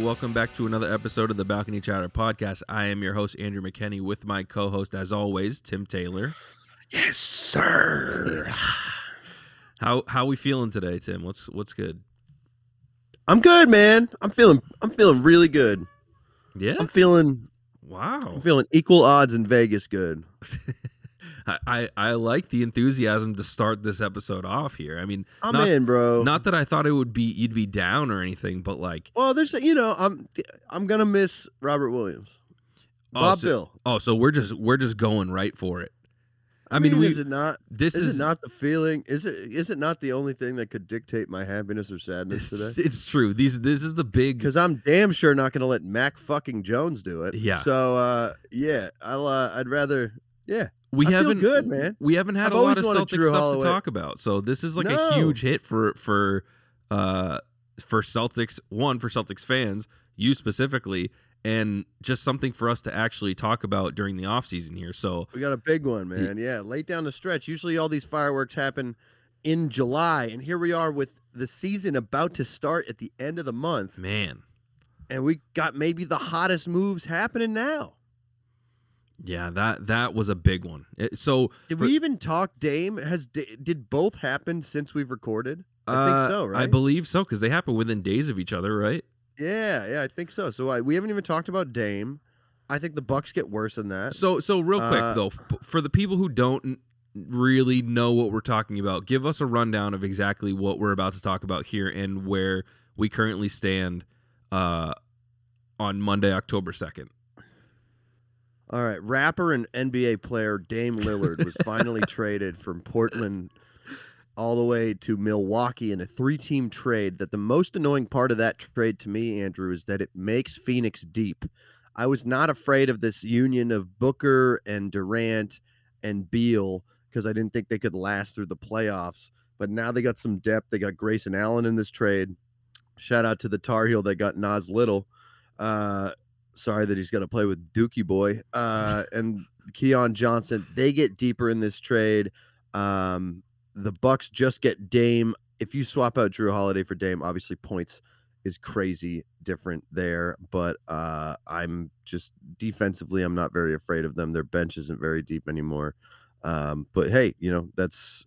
welcome back to another episode of the Balcony Chatter podcast. I am your host, Andrew McKenney, with my co-host, as always, Tim Taylor. Yes, sir. How we feeling today, Tim? What's good? I'm good, man. I'm feeling really good. Yeah? I'm feeling equal odds in Vegas good. I like the enthusiasm to start this episode off here. I mean, I'm in, bro. Not that I thought you'd be down or anything, but like, well, there's I'm gonna miss Robert Williams, Bob Bill. Oh, so we're just going right for it. I mean, is it not? Is it not the feeling? Is it not the only thing that could dictate my happiness or sadness today? It's true. This is the big, because I'm damn sure not gonna let Mac fucking Jones do it. Yeah. So I'd rather. Yeah. We haven't feel good, man. We haven't had a lot of Celtics stuff to talk about, so this is like a huge hit for Celtics. One, for Celtics fans, you specifically, and just something for us to actually talk about during the offseason here. So we got a big one, man. Yeah, late down the stretch. Usually all these fireworks happen in July, and here we are with the season about to start at the end of the month. Man. And we got maybe the hottest moves happening now. Yeah, that was a big one. Did we even talk Dame? Did both happen since we've recorded? I think so, right? I believe so, because they happen within days of each other, right? Yeah, I think so. So we haven't even talked about Dame. I think the Bucks get worse than that. So real quick though, for the people who don't really know what we're talking about, give us a rundown of exactly what we're about to talk about here and where we currently stand on Monday, October 2nd. All right, rapper and NBA player Dame Lillard was finally traded from Portland all the way to Milwaukee in a 3-team trade. That the most annoying part of that trade to me, Andrew, is that it makes Phoenix deep. I was not afraid of this union of Booker and Durant and Beal because I didn't think they could last through the playoffs. But now they got some depth. They got Grayson Allen in this trade. Shout out to the Tar Heel that got Nas Little. Sorry that he's got to play with Dookie Boy and Keon Johnson. They get deeper in this trade. The Bucks just get Dame. If you swap out Drew Holiday for Dame, obviously points is crazy different there. But I'm just defensively, I'm not very afraid of them. Their bench isn't very deep anymore. But hey, that's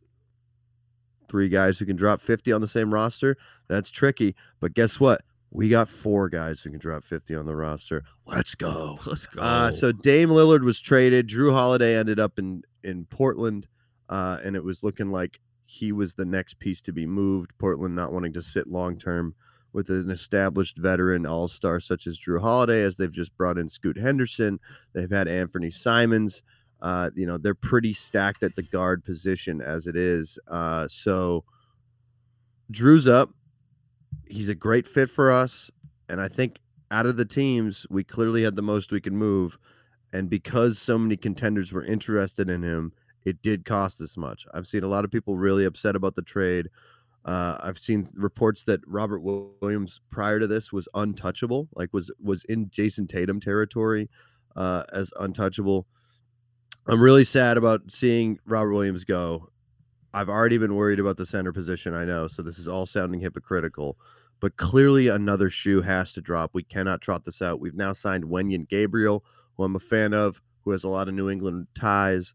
3 guys who can drop 50 on the same roster. That's tricky. But guess what? We got 4 guys who can drop 50 on the roster. Let's go. So Dame Lillard was traded. Drew Holiday ended up in Portland, and it was looking like he was the next piece to be moved. Portland not wanting to sit long-term with an established veteran all-star such as Drew Holiday, as they've just brought in Scoot Henderson. They've had Anthony Simons. They're pretty stacked at the guard position as it is. So Drew's up. He's a great fit for us, and I think out of the teams, we clearly had the most we could move, and because so many contenders were interested in him, it did cost this much. I've seen a lot of people really upset about the trade. I've seen reports that Robert Williams prior to this was untouchable, like was in Jason Tatum territory as untouchable. I'm really sad about seeing Robert Williams go. I've already been worried about the center position, I know, so this is all sounding hypocritical. But clearly another shoe has to drop. We cannot trot this out. We've now signed Wenyen Gabriel, who I'm a fan of, who has a lot of New England ties.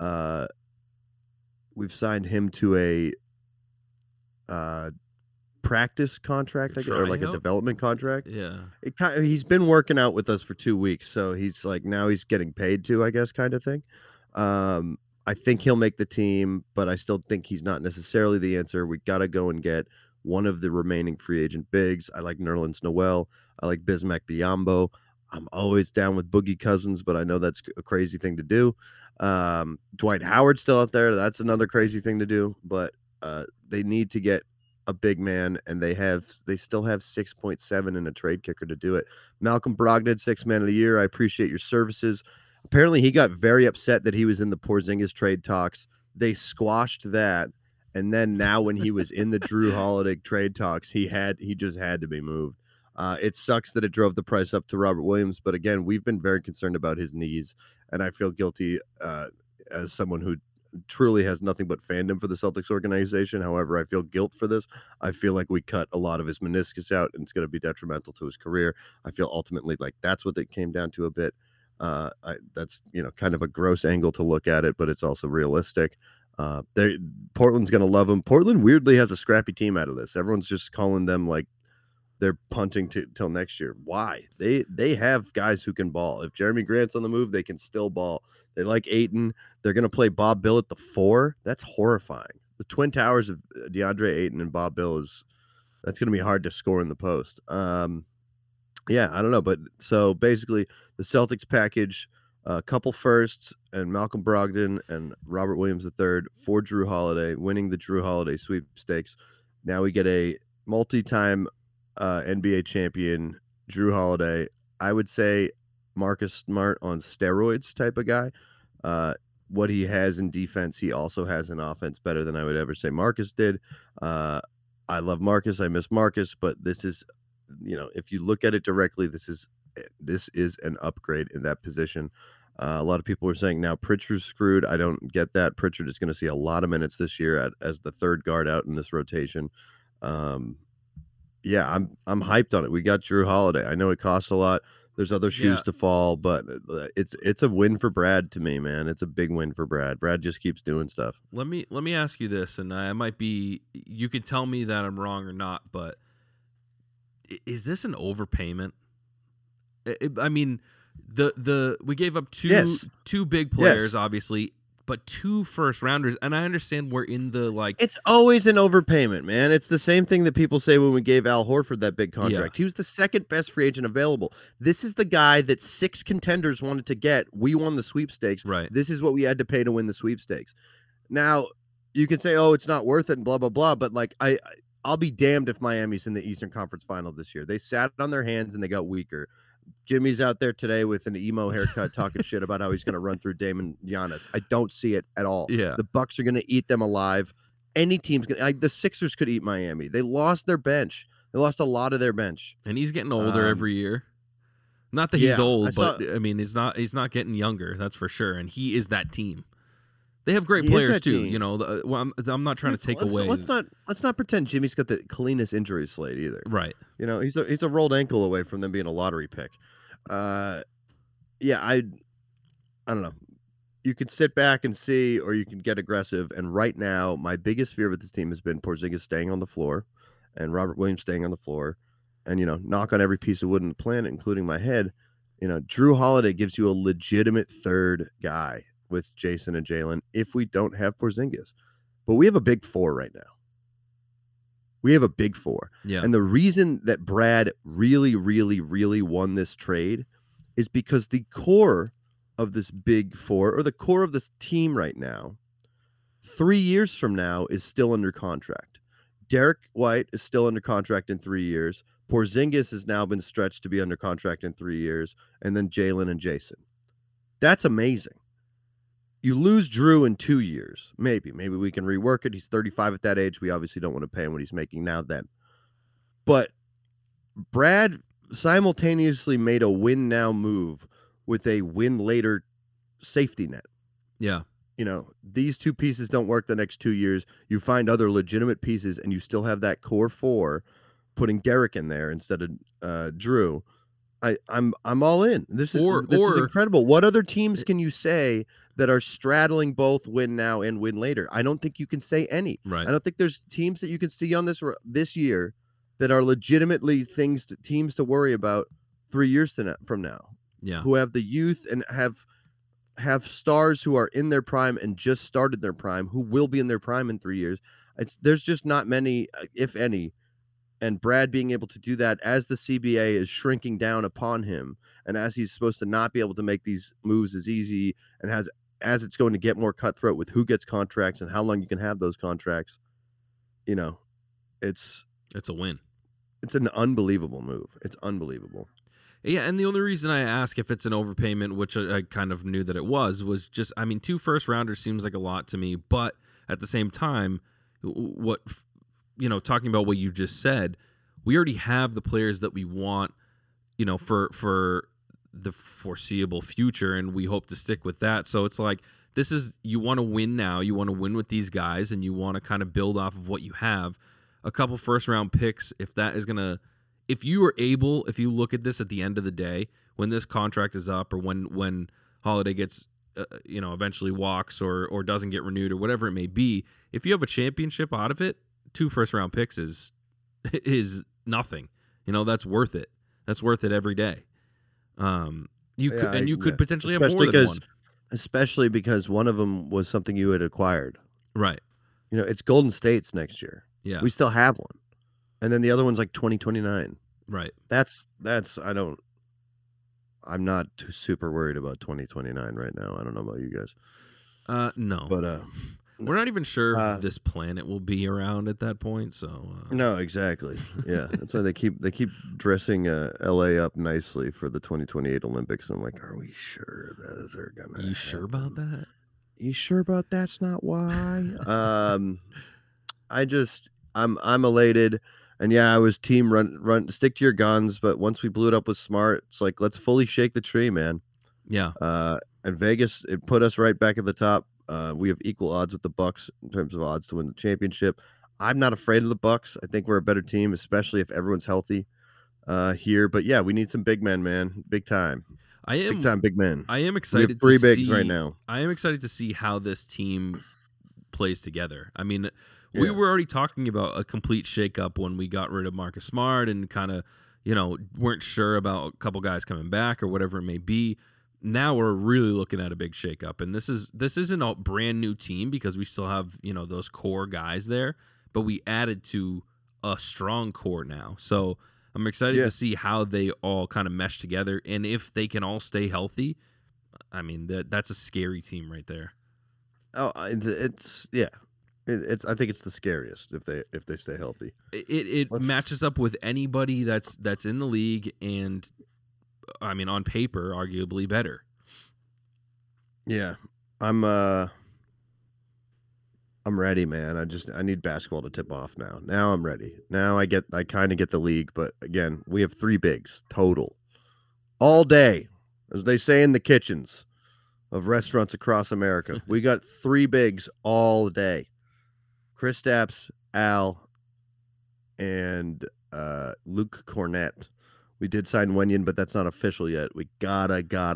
We've signed him to a practice contract, I guess, or like a development contract. Yeah. He's been working out with us for 2 weeks, so he's like, now he's getting paid to, I guess, kind of thing. I think he'll make the team, but I still think he's not necessarily the answer. We got to go and get one of the remaining free agent bigs. I like Nerlens Noel. I like Bismack Biyombo. I'm always down with Boogie Cousins, but I know that's a crazy thing to do. Dwight Howard's still out there. That's another crazy thing to do, but they need to get a big man, and they still have 6.7 in a trade kicker to do it. Malcolm Brogdon, 6th man of the year. I appreciate your services. Apparently he got very upset that he was in the Porzingis trade talks. They squashed that. And then now when he was in the Drew Holiday trade talks, he just had to be moved. It sucks that it drove the price up to Robert Williams. But again, we've been very concerned about his knees. And I feel guilty as someone who truly has nothing but fandom for the Celtics organization. However, I feel guilt for this. I feel like we cut a lot of his meniscus out, and it's going to be detrimental to his career. I feel ultimately like that's what it came down to a bit. That's kind of a gross angle to look at it, but it's also realistic. Portland's going to love him. Portland weirdly has a scrappy team out of this. Everyone's just calling them like they're punting till next year. Why? They have guys who can ball. If Jeremy Grant's on the move, they can still ball. They like Ayton. They're going to play Bob Bill at the 4. That's horrifying. The twin towers of DeAndre Ayton and Bob Bill that's going to be hard to score in the post. Yeah, I don't know. But so basically the Celtics package a couple firsts and Malcolm Brogdon and Robert Williams III for Drew Holiday, winning the Drew Holiday sweepstakes. Now we get a multi-time NBA champion, Drew Holiday. I would say Marcus Smart on steroids type of guy. What he has in defense, he also has in offense better than I would ever say Marcus did. I love Marcus. I miss Marcus, but this is, if you look at it directly, this is an upgrade in that position. A lot of people are saying now Pritchard's screwed. I don't get that. Pritchard is going to see a lot of minutes this year as the third guard out in this rotation. Yeah, I'm hyped on it. We got Drew Holiday. I know it costs a lot. There's other shoes to fall, but it's a win for Brad to me, man. It's a big win for Brad. Brad just keeps doing stuff. Let me ask you this, and I might be. You could tell me that I'm wrong or not, but is this an overpayment? I mean, we gave up two big players, obviously, but 2 first-rounders, and I understand we're in the It's always an overpayment, man. It's the same thing that people say when we gave Al Horford that big contract. He was the second best free agent available. This is the guy that 6 contenders wanted to get. We won the sweepstakes. Right. This is what we had to pay to win the sweepstakes. Now, you can say, oh, it's not worth it and blah, blah, blah, but I'll be damned if Miami's in the Eastern Conference Final this year. They sat on their hands and they got weaker. Jimmy's out there today with an emo haircut talking shit about how he's going to run through Damon Giannis. I don't see it at all. Yeah. The Bucks are going to eat them alive. Any team's going to... the Sixers could eat Miami. They lost their bench. They lost a lot of their bench. And he's getting older every year. Not that he's old, but I mean, he's not getting younger, that's for sure. And he is that team. They have great players too. I'm not trying to take away. Let's not pretend Jimmy's got the cleanest injury slate either. Right. He's a rolled ankle away from them being a lottery pick. I don't know. You can sit back and see, or you can get aggressive. And right now, my biggest fear with this team has been Porzingis staying on the floor, and Robert Williams staying on the floor, and knock on every piece of wood in the planet, including my head. Drew Holiday gives you a legitimate third guy with Jason and Jalen if we don't have Porzingis. But we have a big 4 right now. We have a big 4. Yeah. And the reason that Brad really, really, really won this trade is because the core of this big 4, or the core of this team right now, 3 years from now is still under contract. Derek White is still under contract in 3 years. Porzingis has now been stretched to be under contract in 3 years. And then Jalen and Jason. That's amazing. You lose Drew in 2 years. Maybe we can rework it. He's 35 at that age. We obviously don't want to pay him what he's making now then. But Brad simultaneously made a win now move with a win later safety net. Yeah. These 2 pieces don't work the next 2 years. You find other legitimate pieces and you still have that core 4, putting Derek in there instead of Drew. I'm all in. This is incredible. What other teams can you say that are straddling both win now and win later? I don't think you can say any. Right. I don't think there's teams that you can see on this year that are legitimately teams to worry about 3 years from now. Yeah. Who have the youth and have stars who are in their prime and just started their prime, who will be in their prime in 3 years. There's just not many, if any. And Brad being able to do that as the CBA is shrinking down upon him, and as he's supposed to not be able to make these moves as easy, and as it's going to get more cutthroat with who gets contracts and how long you can have those contracts, it's a win. It's an unbelievable move. It's unbelievable. Yeah, and the only reason I ask if it's an overpayment, which I kind of knew that it was just, 2 first-rounders seems like a lot to me, but at the same time, talking about what you just said, we already have the players that we want, for the foreseeable future, and we hope to stick with that. So it's like you want to win now. You want to win with these guys, and you want to kind of build off of what you have. A couple first round picks, if you look at this at the end of the day, when this contract is up, or when Holiday gets eventually walks or doesn't get renewed or whatever it may be, if you have a championship out of it, 2 first round picks is nothing. That's worth it. That's worth it every day. You could potentially have more than one. Especially because one of them was something you had acquired. Right. It's Golden State's next year. Yeah. We still have one. And then the other one's like 2029. Right. I'm not too super worried about 2029 right now. I don't know about you guys. No. But we're not even sure if this planet will be around at that point, so no, exactly. Yeah. That's why they keep dressing LA up nicely for the 2028 Olympics. I'm like, are we sure those are gonna happen? Sure about that? You sure about that's not why? I'm elated. And yeah, I was team run stick to your guns, but once we blew it up with Smart, it's like, let's fully shake the tree, man. Yeah. And Vegas, it put us right back at the top. We have equal odds with the Bucks in terms of odds to win the championship. I'm not afraid of the Bucks. I think we're a better team, especially if everyone's healthy here. But yeah, we need some big men, man. Big time. Big time big men. I am excited. We have 3 bigs right now. I am excited to see how this team plays together. I mean, we were already talking about a complete shakeup when we got rid of Marcus Smart and kind of, weren't sure about a couple guys coming back or whatever it may be. Now we're really looking at a big shakeup, and this isn't a brand new team because we still have those core guys there, but we added to a strong core now. So I'm excited to see how they all kind of mesh together, and if they can all stay healthy. I mean, that's a scary team right there. Oh, it's I think it's the scariest if they stay healthy. It matches up with anybody that's in the league, and I mean, on paper, arguably better. Yeah, I'm ready, man. I need basketball to tip off now. Now I'm ready. Now I kind of get the league, but again, we have 3 bigs total all day, as they say in the kitchens of restaurants across America. We got 3 bigs all day. Kristaps, Al, and Luke Cornett. We did sign Wenyen, but that's not official yet. We gotta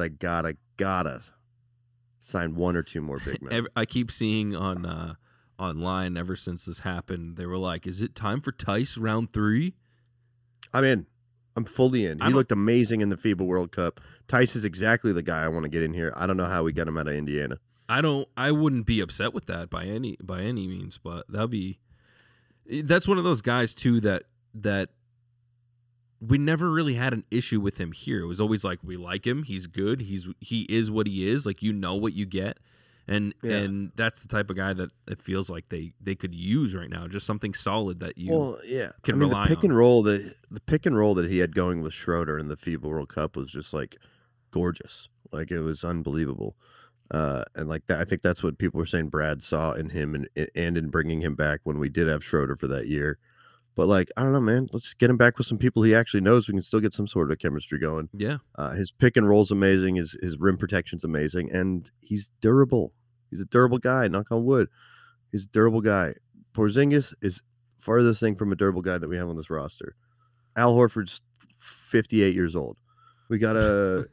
sign 1 or 2 more big men. I keep seeing online ever since this happened, they were like, "Is it time for Tice round 3?" I'm in. I'm fully in. He looked amazing in the FIBA World Cup. Tice is exactly the guy I want to get in here. I don't know how we got him out of Indiana. I wouldn't be upset with that by any means, but that's one of those guys too that we never really had an issue with him here. It was always like, we like him, he's good, he is what he is, like, what you get. And that's the type of guy that it feels like they could use right now, just something solid that you can rely on. The pick and roll that he had going with Schroeder in the FIBA World Cup was just like gorgeous. Like, it was unbelievable. And like that, I think that's what people were saying Brad saw in him and in bringing him back when we did have Schroeder for that year. But like, I don't know, man, let's get him back with some people he actually knows. We can still get some sort of chemistry going. Yeah. His pick and roll's amazing. His rim protection's amazing, and he's durable. He's a durable guy. Knock on wood. He's a durable guy. Porzingis is farthest thing from a durable guy that we have on this roster. Al Horford's 58 years old. We gotta,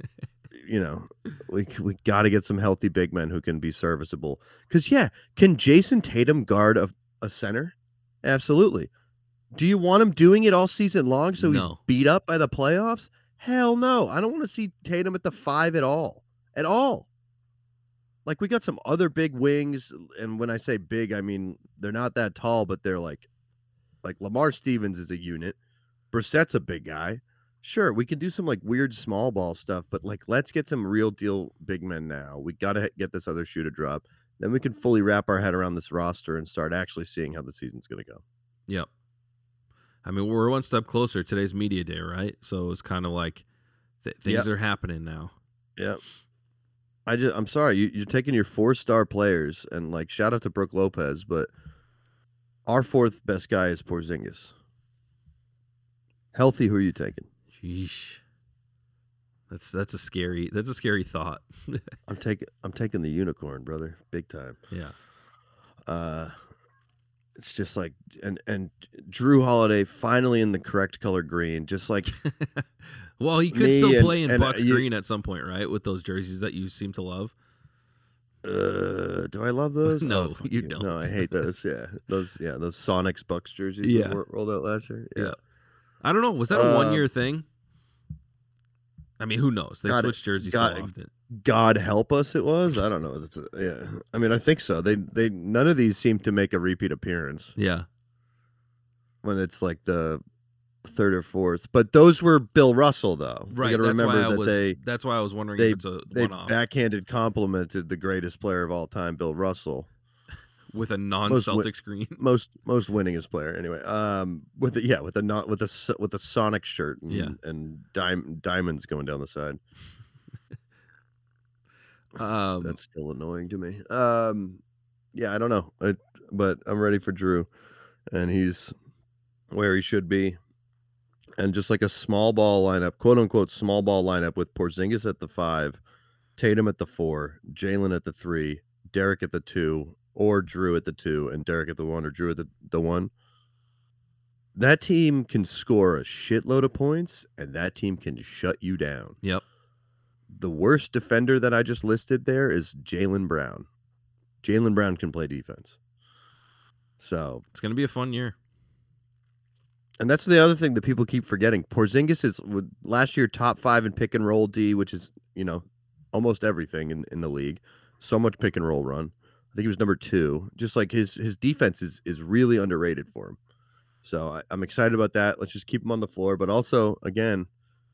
we gotta get some healthy big men who can be serviceable. Because can Jason Tatum guard a center? Absolutely. Do you want him doing it all season long so he's beat up by the playoffs? Hell no. I don't want to see Tatum at the 5 at all. At all. Like, we got some other big wings, and when I say big, I mean they're not that tall, but they're like Lamar Stevens is a unit. Brissett's a big guy. Sure, we can do some like weird small ball stuff, but like, let's get some real deal big men now. We got to get this other shoe to drop. Then we can fully wrap our head around this roster and start actually seeing how the season's going to go. Yep. I mean, we're one step closer. Today's media day, right? So it's kind of like things are happening now. Yep. I'm sorry, you're taking your 4-star players, and like, shout out to Brook Lopez, but our 4th best guy is Porzingis. Healthy, who are you taking? Sheesh. That's a scary thought. I'm taking the unicorn, brother, big time. Yeah. It's just like and Drew Holiday finally in the correct color green, just like well, he could me still play in and Bucks green at some point, right? With those jerseys that you seem to love. Do I love those? No, fuck you don't. No, I hate those. Yeah, those Sonics Bucks jerseys Yeah. that rolled out last year. Yeah. I don't know. Was that a 1 year thing? I mean, who knows? They switch jerseys so often. God help us, it was. I don't know. Yeah, I mean, I think so. They none of these seem to make a repeat appearance. Yeah, when it's like the third or fourth, but those were Bill Russell, though. right. You That's remember why that's why I was wondering if it's a one-off. They backhanded complimented the greatest player of all time, Bill Russell, with a non-Celtic screen. most winningest player anyway. With a Sonic shirt and diamonds going down the side. That's still annoying to me. Yeah, I don't know, but I'm ready for Drew, and he's where he should be, and just like a small ball lineup, quote unquote small ball lineup, with Porzingis at the 5, Tatum at the 4, Jalen at the 3, Derek at the 2, or Drew at the 2, and Derek at the 1, or Drew at the 1. That team can score a shitload of points, and that team can shut you down. Yep. The worst defender that I just listed there is Jaylen Brown. Jaylen Brown can play defense. So it's going to be a fun year. And that's the other thing that people keep forgetting. Porzingis is last year top 5 in pick and roll D, which is, almost everything in the league. So much pick and roll run. I think he was number 2. Just like his defense is really underrated for him. So I'm excited about that. Let's just keep him on the floor. But also, again,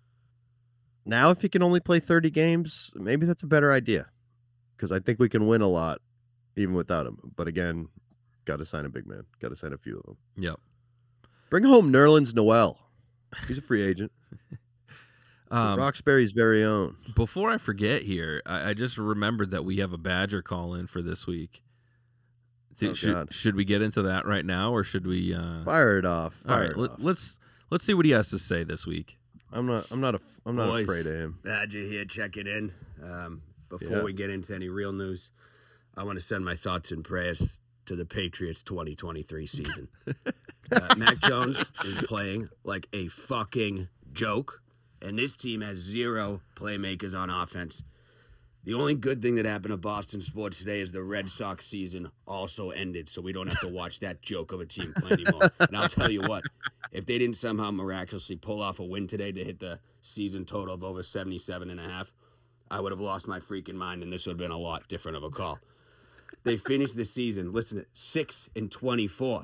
now if he can only play 30 games, maybe that's a better idea. Because I think we can win a lot even without him. But again, got to sign a big man. Got to sign a few of them. Yep. Bring home Nerlens Noel. He's a free agent. Roxbury's very own. Before I forget here, I just remembered that we have a Badger call in for this week. Should we get into that right now, or should we fire it off? All right, let's see what he has to say this week. I'm not Boys, afraid of him. Badger here, checking in. Before we get into any real news, I want to send my thoughts and prayers to the Patriots 2023 season. Mac Jones is playing like a fucking joke, and this team has 0 playmakers on offense. The only good thing that happened to Boston sports today is the Red Sox season also ended, so we don't have to watch that joke of a team play anymore. And I'll tell you what, if they didn't somehow miraculously pull off a win today to hit the season total of over 77.5, I would have lost my freaking mind, and this would have been a lot different of a call. They finished the season, listen to 6-24.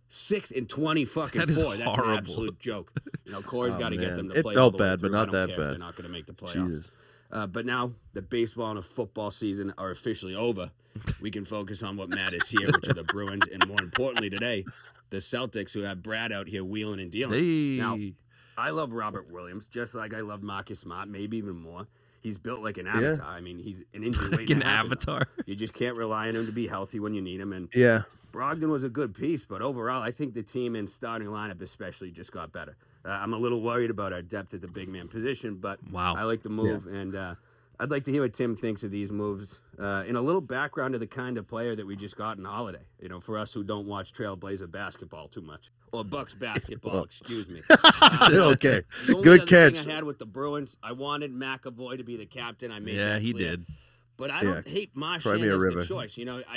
6-20 fucking 4. That's horrible. an absolute joke. Corey's got to get them to play. It felt all the way bad, but through. not I don't that care bad. if they're not going to make the playoffs. But now the baseball and the football season are officially over. We can focus on what matters here, which are the Bruins, and more importantly today, the Celtics, who have Brad out here wheeling and dealing. Hey. Now, I love Robert Williams, just like I love Marcus Smart, maybe even more. He's built like an avatar. I mean, he's an injury like an avatar. You just can't rely on him to be healthy when you need him. And Brogdon was a good piece, but overall, I think the team and starting lineup especially just got better. I'm a little worried about our depth at the big man position, but I like the move, and I'd like to hear what Tim thinks of these moves. In a little background of the kind of player that we just got in Holiday. For us who don't watch Trailblazer basketball too much, or Bucks basketball, excuse me. Okay, the only good other catch. Thing I had with the Bruins, I wanted McAvoy to be the captain. I made that he clear. did. But I don't hate Marchand as the choice.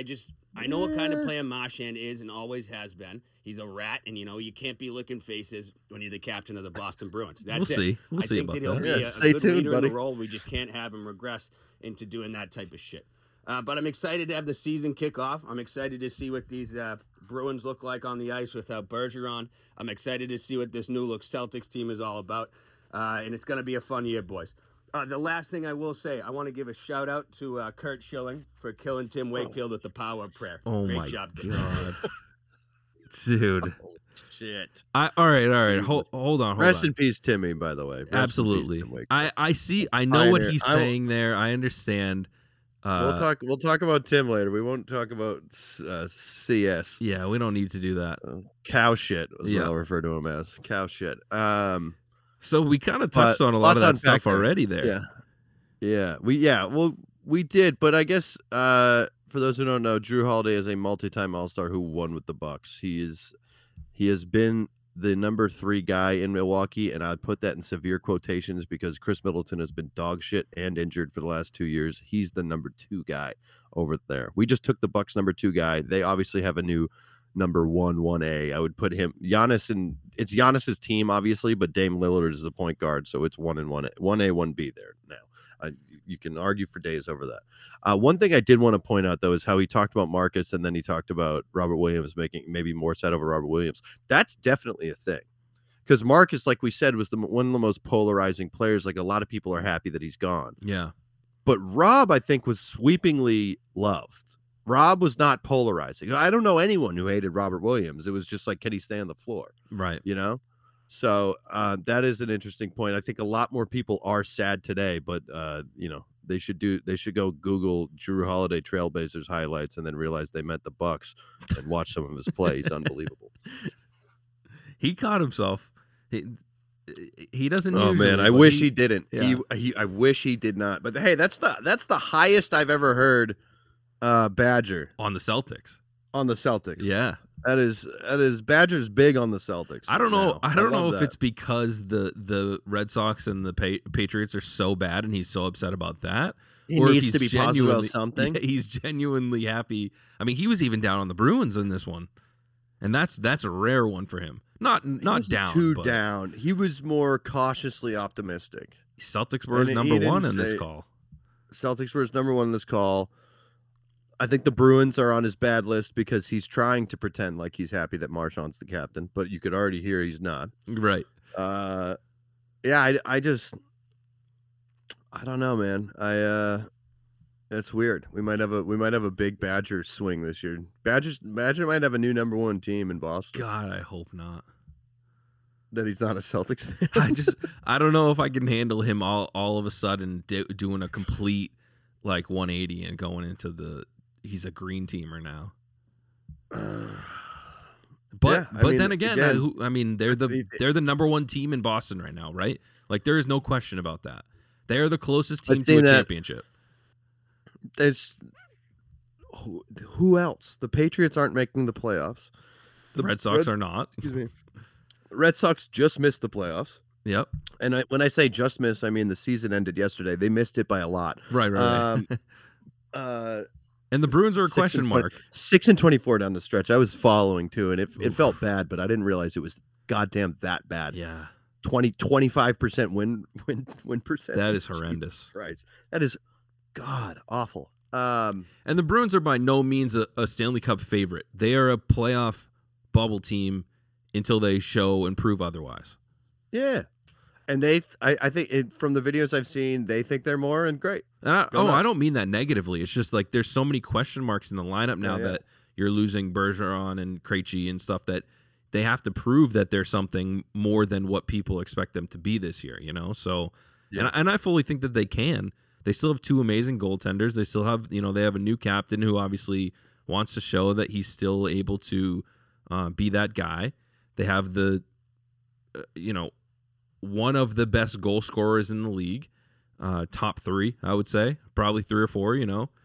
I know what kind of player Marchand is and always has been. He's a rat, and you can't be licking faces when you're the captain of the Boston Bruins. That's we'll see. We'll see about that. He'll be a stay good tuned, leader buddy. in the role. We just can't have him regress into doing that type of shit. But I'm excited to have the season kick off. I'm excited to see what these Bruins look like on the ice without Bergeron. I'm excited to see what this new look Celtics team is all about. And it's going to be a fun year, boys. The last thing I will say, I want to give a shout out to Kurt Schilling for killing Tim Wakefield with the power of prayer. Oh Great my job, god, dude! Shit. All right. Hold on. Rest in peace, Timmy. By the way, Rest absolutely. in peace, Tim I see. I know what he's saying there. I understand. We'll talk about Tim later. We won't talk about CS. Yeah, we don't need to do that. Cow shit is what I'll refer to him as. Cow shit. So we kind of touched on a lot of that stuff already there. Yeah. We did, but I guess for those who don't know, Drew Holiday is a multi-time All-Star who won with the Bucks. He has been the number 3 guy in Milwaukee, and I put that in severe quotations because Chris Middleton has been dog shit and injured for the last 2 years. He's the number 2 guy over there. We just took the Bucks number 2 guy. They obviously have a new number 1A. I would put him Giannis, and it's Giannis's team obviously, but Dame Lillard is the point guard, so it's 1 and 1A, 1B there now. You can argue for days over that. One thing I did want to point out, though, is how he talked about Marcus and then he talked about Robert Williams making maybe more set over Robert Williams. That's definitely a thing because Marcus, like we said, was one of the most polarizing players. Like a lot of people are happy that he's gone. Yeah. But Rob, I think, was sweepingly loved. Rob was not polarizing. I don't know anyone who hated Robert Williams. It was just like, can he stay on the floor? Right. You know? So that is an interesting point. I think a lot more people are sad today, but they should go Google Drew Holiday Trailblazers highlights and then realize they meant the Bucks and watch some of his play. He's unbelievable. He caught himself. He doesn't. Oh usually, man, I wish he didn't. Yeah. I wish he did not. But hey, that's the highest I've ever heard Badger on the Celtics. On the Celtics. Yeah. That is Badger's big on the Celtics. I don't know. I don't know if that. it's because the Red Sox and the Patriots are so bad and he's so upset about that. He or needs if to be positive about something. Yeah, he's genuinely happy. I mean, he was even down on the Bruins in this one, and that's a rare one for him. Not down. Too but down. He was more cautiously optimistic. Celtics were his number 1 in this call. Celtics were his number 1 in this call. I think the Bruins are on his bad list because he's trying to pretend like he's happy that Marchand's the captain, but you could already hear he's not. Right. I don't know, man. That's weird. We might have a big Badger swing this year. Badger might have a new number 1 team in Boston. God, I hope not. That he's not a Celtics fan. I don't know if I can handle him all of a sudden doing a complete like 180 and going into he's a green teamer now. But then again, they're the number 1 team in Boston right now, right? Like there is no question about that. They are the closest team to a championship. It's who else? The Patriots aren't making the playoffs. The Red Sox are not. Excuse me. Red Sox just missed the playoffs. Yep. And when I say just miss, I mean the season ended yesterday. They missed it by a lot. Right. And the Bruins are a question mark. 6-24 down the stretch. I was following too, and it felt bad, but I didn't realize it was goddamn that bad. Yeah. 25% win percent. That is horrendous. Right. That is god awful. And the Bruins are by no means a Stanley Cup favorite. They are a playoff bubble team until they show and prove otherwise. Yeah. And I think from the videos I've seen, they think they're more and great. And I don't mean that negatively. It's just like there's so many question marks in the lineup now that you're losing Bergeron and Krejci and stuff that they have to prove that they're something more than what people expect them to be this year, you know? So, and I fully think that they can. They still have 2 amazing goaltenders. They still have, they have a new captain who obviously wants to show that he's still able to be that guy. They have one of the best goal scorers in the league, top 3, I would say, probably 3 or 4.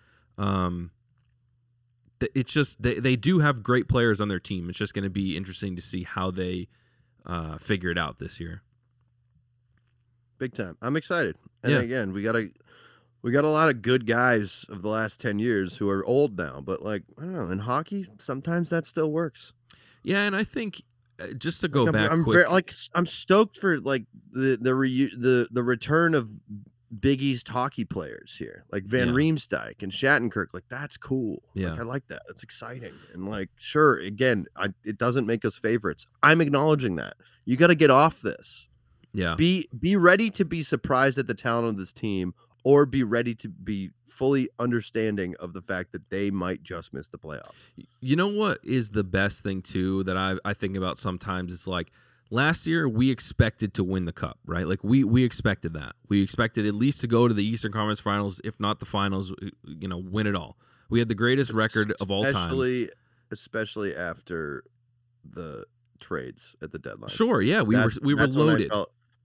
It's just they do have great players on their team. It's just going to be interesting to see how they figure it out this year. Big time. I'm excited. And again, we got a lot of good guys of the last 10 years who are old now, but like I don't know, in hockey, sometimes that still works. Yeah, and I think. Just to go back, I'm stoked for like the return of Big East hockey players here, like Van Riemsdyk and Shattenkirk. Like that's cool. Yeah, I like that. It's exciting. And like, sure, again, it doesn't make us favorites. I'm acknowledging that. You got to get off this. Yeah, be ready to be surprised at the talent of this team, or be ready to be fully understanding of the fact that they might just miss the playoffs. You know what is the best thing too that I think about sometimes? It's like last year we expected to win the cup, right? Like we expected that. We expected at least to go to the Eastern Conference Finals, if not the finals, win it all. We had the greatest record of all time. Especially after the trades at the deadline. Sure, yeah, we were loaded.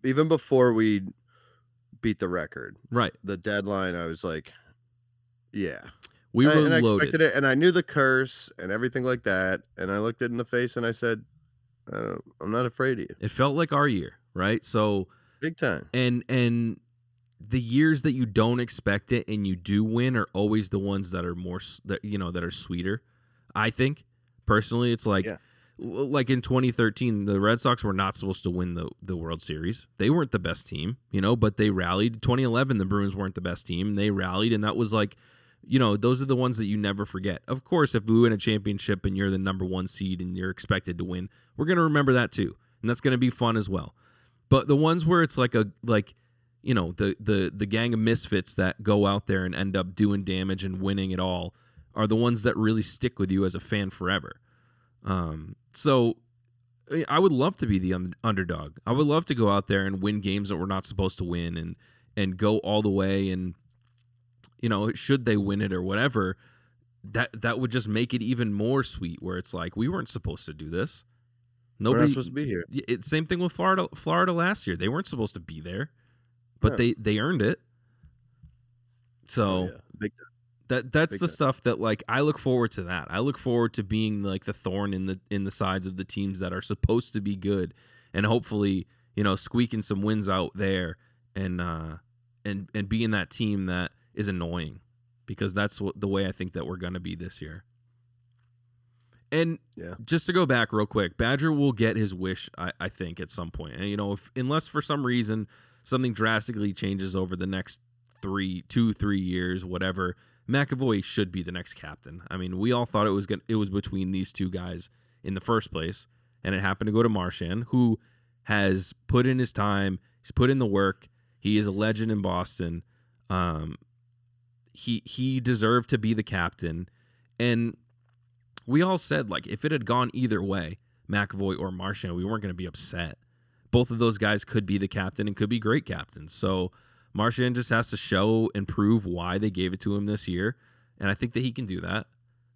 even before we beat the record, Right. the deadline, I was like, yeah. We were And I loaded. expected it, and I knew the curse and everything like that, and I looked it in the face and I said, I'm not afraid of you. It felt like our year, right? So Big time. and the years that you don't expect it and you do win are always the ones that are that are sweeter. I think personally, it's like Yeah. like in 2013, the Red Sox were not supposed to win the World Series. They weren't the best team, but they rallied. 2011, the Bruins weren't the best team. They rallied, and that was like, those are the ones that you never forget. Of course, if we win a championship and you're the number 1 seed and you're expected to win, we're going to remember that too. And that's going to be fun as well. But the ones where it's like the gang of misfits that go out there and end up doing damage and winning it all are the ones that really stick with you as a fan forever. So I would love to be the underdog. I would love to go out there and win games that we're not supposed to win and go all the way, and should they win it or whatever, that would just make it even more sweet, where it's like, we weren't supposed to do this. We're not supposed to be here. Same thing with Florida last year. They weren't supposed to be there, but they earned it. So Big that's Big the time. stuff that, like, I look forward to that. I look forward to being like the thorn in the sides of the teams that are supposed to be good, and hopefully, squeaking some wins out there and being that team that is annoying, because that's the way I think that we're going to be this year. And just to go back real quick, Badger will get his wish, I think, at some point. And, unless for some reason something drastically changes over the next 3 years, whatever, McAvoy should be the next captain. I mean, we all thought it was between these two guys in the first place, and it happened to go to Marchand, who has put in his time. He's put in the work. He is a legend in Boston. He deserved to be the captain, and we all said, like, if it had gone either way, McAvoy or Marchand, we weren't going to be upset. Both of those guys could be the captain and could be great captains. So Marchand just has to show and prove why they gave it to him this year, and I think that he can do that.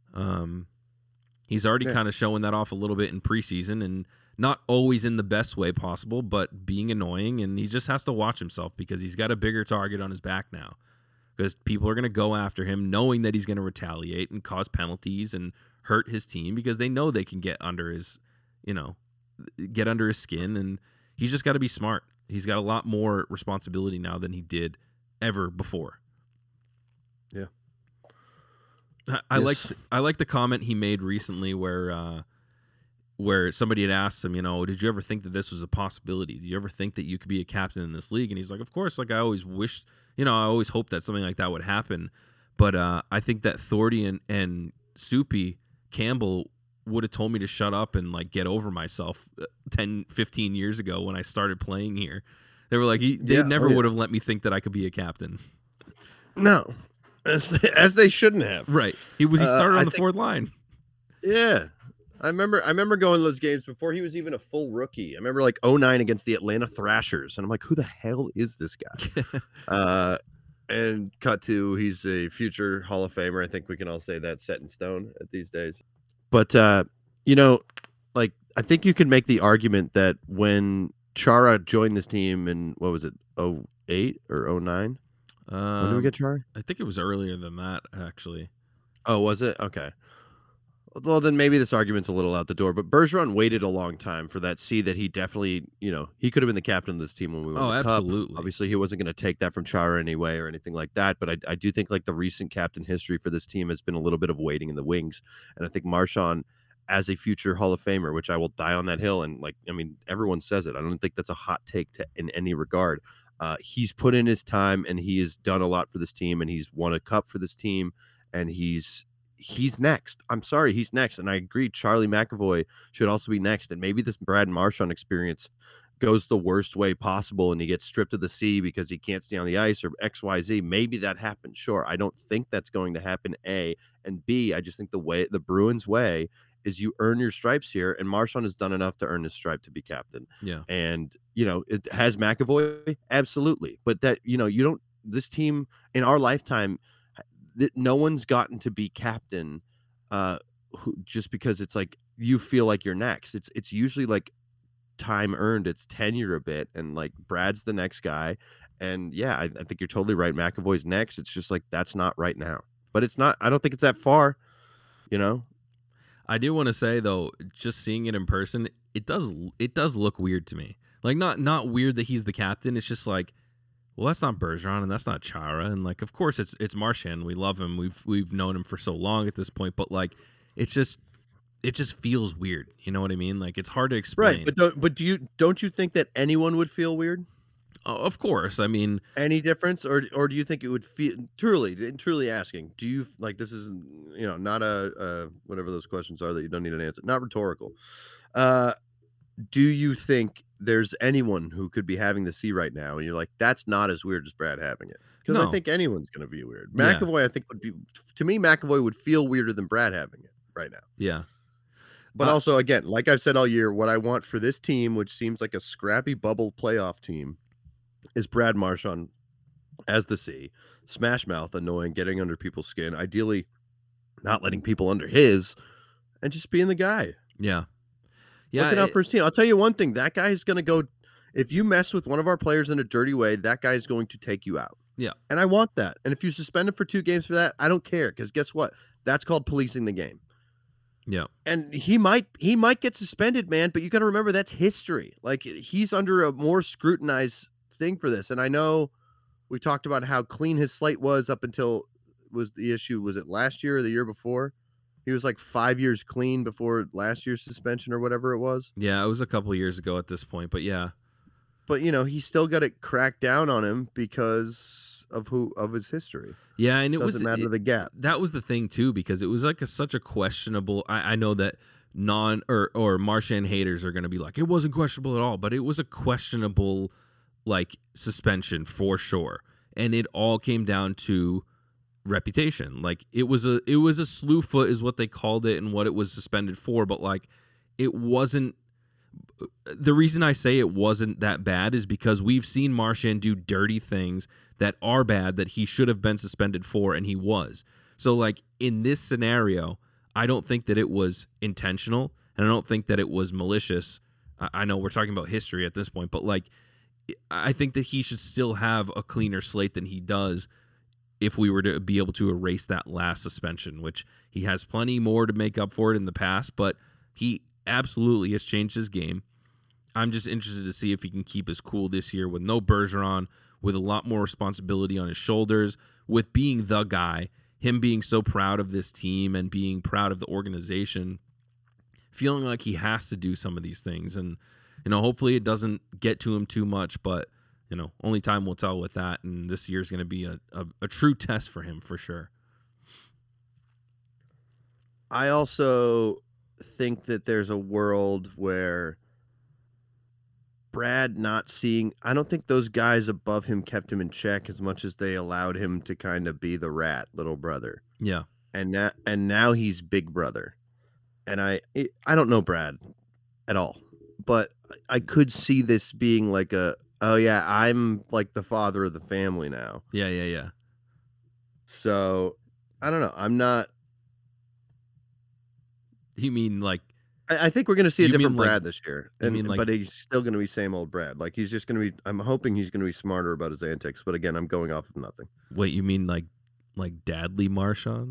He's already kind of showing that off a little bit in preseason, and not always in the best way possible, but being annoying, and he just has to watch himself, because he's got a bigger target on his back now, because people are going to go after him knowing that he's going to retaliate and cause penalties and hurt his team, because they know they can get under his skin, and he's just got to be smart. He's got a lot more responsibility now than he did ever before. Yeah. I liked the comment he made recently where somebody had asked him, did you ever think that this was a possibility? Did you ever think that you could be a captain in this league? And he's like, of course, like, I always wished, I always hoped that something like that would happen. But I think that Thordy and Soupy Campbell would have told me to shut up and, like, get over myself 10, 15 years ago when I started playing here. They were like, they never would have let me think that I could be a captain. No, as they shouldn't have. Right. He started on the fourth line. Yeah. I remember going to those games before he was even a full rookie. I remember, like, 2009 against the Atlanta Thrashers, and I'm like, who the hell is this guy? And cut to, he's a future Hall of Famer. I think we can all say that's set in stone at these days. But, like, I think you can make the argument that when Chara joined this team in, what was it, 08 or 09? When did we get Chara? I think it was earlier than that, actually. Oh, was it? Okay. Well, then maybe this argument's a little out the door. But Bergeron waited a long time for that C that he definitely, he could have been the captain of this team when we won the Cup. Absolutely. Obviously, he wasn't going to take that from Chara anyway or anything like that. But I do think, like, the recent captain history for this team has been a little bit of waiting in the wings. And I think Marchand, as a future Hall of Famer, which I will die on that hill, and, like, I mean, everyone says it. I don't think that's a hot take in any regard. He's put in his time, and he has done a lot for this team, and he's won a Cup for this team, and he's next. I'm sorry, he's next. And I agree, Charlie McAvoy should also be next. And maybe this Brad Marchand experience goes the worst way possible, and he gets stripped of the C because he can't stay on the ice or XYZ. Maybe that happens. Sure. I don't think that's going to happen, A. And B, I just think the Bruins way is you earn your stripes here, and Marchand has done enough to earn his stripe to be captain. Yeah. And, it has McAvoy. Absolutely. But that, this team in our lifetime, that no one's gotten to be captain just because it's like you feel like you're next. It's usually like time earned, it's tenure a bit, and like Brad's the next guy. And yeah, I think you're totally right. McAvoy's next. It's just like that's not right now, but it's not. I don't think it's that far. You know, I do want to say though, just seeing it in person, it does look weird to me. Like not weird that he's the captain. It's just like, well, that's not Bergeron and that's not Chara, and like of course it's Marchand. We love him. We've known him for so long at this point, but like it just feels weird. You know what I mean? Like it's hard to explain. right? But don't you think that anyone would feel weird? Of course. I mean, Any difference, or do you think it would feel truly asking? Do you like this is not a whatever those questions are that you don't need an answer, not rhetorical. Do you think there's anyone who could be having the C right now, and you're like, that's not as weird as Brad having it? Because No. I think anyone's going to be weird. Yeah. McAvoy, I think would be to me. McAvoy would feel weirder than Brad having it right now. yeah. But also, again, like I've said all year, what I want for this team, which seems like a scrappy bubble playoff team, is Brad Marchand as the C, smash mouth, annoying, getting under people's skin, ideally not letting people under his, and just being the guy. Yeah. Looking out for his team. I'll tell you one thing, that guy is going to go, if you mess with one of our players in a dirty way, that guy is going to take you out. Yeah. And I want that. And if you suspend him for 2 games for that, I don't care, because guess what? That's called policing the game. Yeah. And he might get suspended, man, but you got to remember that's history. Like he's under a more scrutinized thing for this. And I know we talked about how clean his slate was up until was it last year or the year before? He was like 5 years clean before last year's suspension or whatever it was. Yeah, it was a couple of years ago at this point, but yeah. But he still got it cracked down on him because of his history. Yeah, and it doesn't matter the gap. That was the thing too, because it was like such a questionable. I know that or Marchand haters are going to be like, it wasn't questionable at all, but it was a questionable like suspension for sure, and it all came down to reputation. Like it was a slew foot is what they called it and what it was suspended for, but like it wasn't. The reason I say it wasn't that bad is because we've seen Marchand do dirty things that are bad that he should have been suspended for, and he was. So like in this scenario, I don't think that it was intentional, and I don't think that it was malicious. I know we're talking about history at this point, but like I think that he should still have a cleaner slate than he does if we were to be able to erase that last suspension, which he has plenty more to make up for it in the past, but he absolutely has changed his game. I'm just interested to see if he can keep his cool this year with no Bergeron, with a lot more responsibility on his shoulders, with being the guy, him being so proud of this team and being proud of the organization, feeling like he has to do some of these things. And, hopefully it doesn't get to him too much, but, only time will tell with that. And this year's going to be a true test for him for sure. I also think that there's a world where Brad not seeing, I don't think those guys above him kept him in check as much as they allowed him to kind of be the rat little brother. Yeah. And now he's big brother. And I don't know Brad at all, but I could see this being like oh yeah, I'm like the father of the family now. Yeah. So I don't know. I'm not. You mean like? I think we're going to see a different Brad like, this year, but he's still going to be same old Brad. Like he's just going to be. I'm hoping he's going to be smarter about his antics. But again, I'm going off of nothing. Wait, you mean like Dadley Marchand?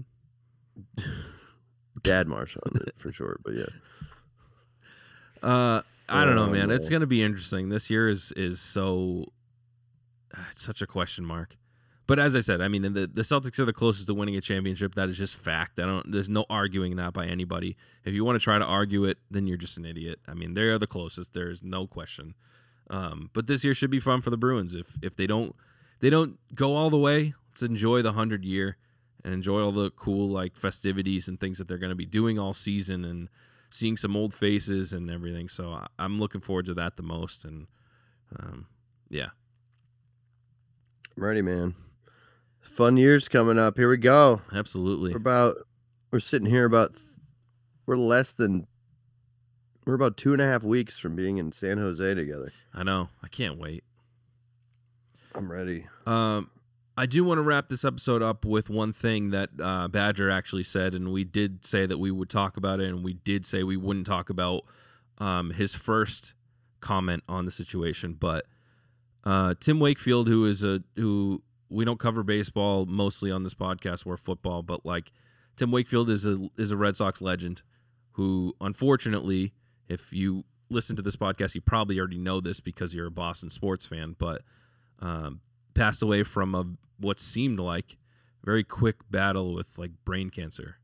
Dad Marchand for sure, but yeah. I don't know, man. It's going to be interesting. This year is so. It's such a question mark. But as I said, I mean, the Celtics are the closest to winning a championship. That is just fact. There's no arguing that by anybody. If you want to try to argue it, then you're just an idiot. I mean, they are the closest. There's no question. But this year should be fun for the Bruins. If they don't go all the way, let's enjoy the 100 year and enjoy all the cool like festivities and things that they're going to be doing all season and seeing some old faces and everything. So I'm looking forward to that the most. And yeah, I'm ready, man. Fun years coming up. Here we go. Absolutely. We're sitting here we're about 2.5 weeks from being in San Jose together. I know. I can't wait. I'm ready. I do want to wrap this episode up with one thing that Badger actually said, and we did say that we would talk about it, and we did say we wouldn't talk about his first comment on the situation, but Tim Wakefield, who we don't cover baseball mostly on this podcast, we're football, but like Tim Wakefield is a Red Sox legend who, unfortunately, if you listen to this podcast, you probably already know this because you're a Boston sports fan, but passed away from what seemed like very quick battle with like brain cancer.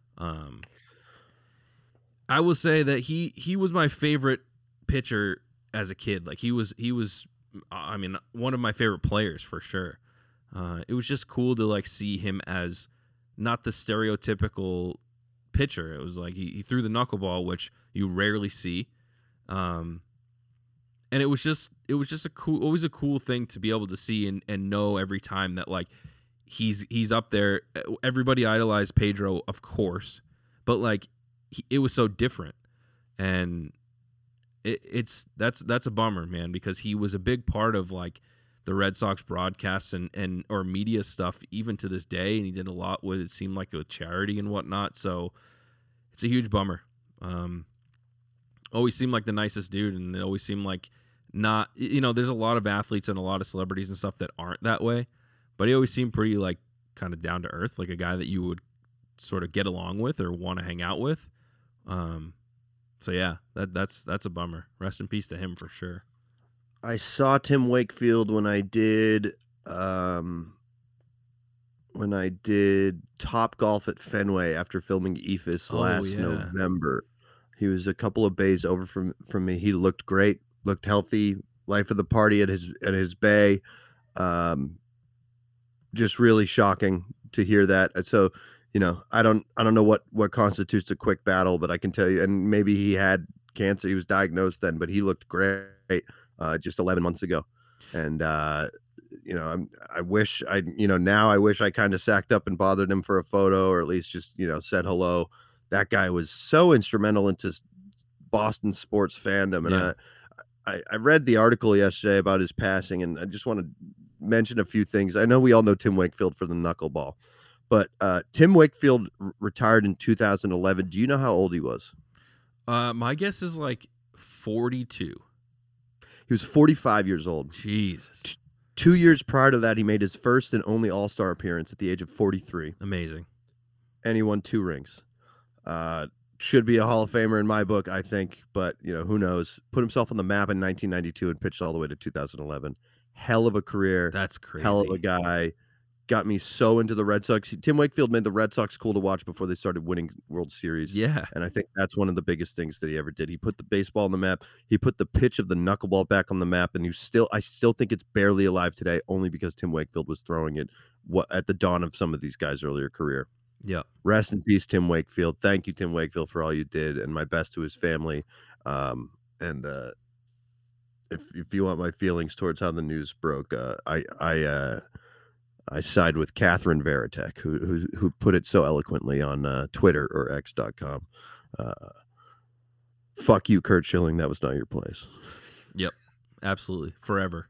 I will say that he was my favorite pitcher as a kid. Like he was I mean, one of my favorite players for sure. It was just cool to like see him as not the stereotypical pitcher. It was like he threw the knuckleball, which you rarely see. And it was just always a cool thing to be able to see and know every time that like he's up there. Everybody idolized Pedro, of course, but like it was so different, and that's a bummer, man, because he was a big part of like the Red Sox broadcasts and or media stuff even to this day, and he did a lot with it seemed like with charity and whatnot. So it's a huge bummer. Always seemed like the nicest dude, and it always seemed like not, there's a lot of athletes and a lot of celebrities and stuff that aren't that way, but he always seemed pretty like kind of down to earth, like a guy that you would sort of get along with or want to hang out with. So yeah, that's a bummer. Rest in peace to him for sure. I saw Tim Wakefield when I did Top Golf at Fenway after filming EFIS last November. He was a couple of bays over from me. He looked great, looked healthy, life of the party at his bay. Just really shocking to hear that. So, I don't know what constitutes a quick battle, but I can tell you, and maybe he had cancer. He was diagnosed then, but he looked great just 11 months ago. And I wish now I wish I kind of sacked up and bothered him for a photo, or at least just, said hello. That guy was so instrumental into Boston sports fandom. And I read the article yesterday about his passing, and I just want to mention a few things. I know we all know Tim Wakefield for the knuckleball, but Tim Wakefield retired in 2011. Do you know how old he was? My guess is like 42. He was 45 years old. Jesus. 2 years prior to that, he made his first and only All-Star appearance at the age of 43. Amazing. And he won 2 rings. Should be a Hall of Famer in my book, I think, but who knows? Put himself on the map in 1992 and pitched all the way to 2011. Hell of a career. That's crazy. Hell of a guy. Got me so into the Red Sox. Tim Wakefield made the Red Sox cool to watch before they started winning World Series. Yeah. And I think that's one of the biggest things that he ever did. He put the baseball on the map. He put the pitch of the knuckleball back on the map, and I still think it's barely alive today, only because Tim Wakefield was throwing it at the dawn of some of these guys' earlier career. Yeah. Rest in peace, Tim Wakefield. Thank you, Tim Wakefield, for all you did, and my best to his family. And if you want my feelings towards how the news broke, I side with Catherine Veritek, who put it so eloquently on Twitter or X.com. Fuck you, Curt Schilling. That was not your place. Yep, absolutely, forever.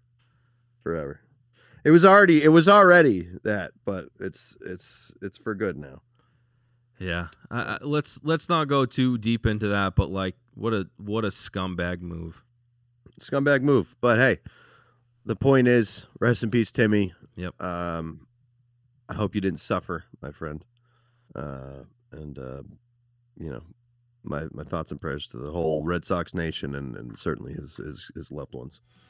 It was already that, but it's for good now. Yeah, let's not go too deep into that, but like, what a scumbag move. Scumbag move, but hey, the point is, rest in peace, Timmy. Yep. I hope you didn't suffer, my friend. My thoughts and prayers to the whole Red Sox nation and certainly his loved ones.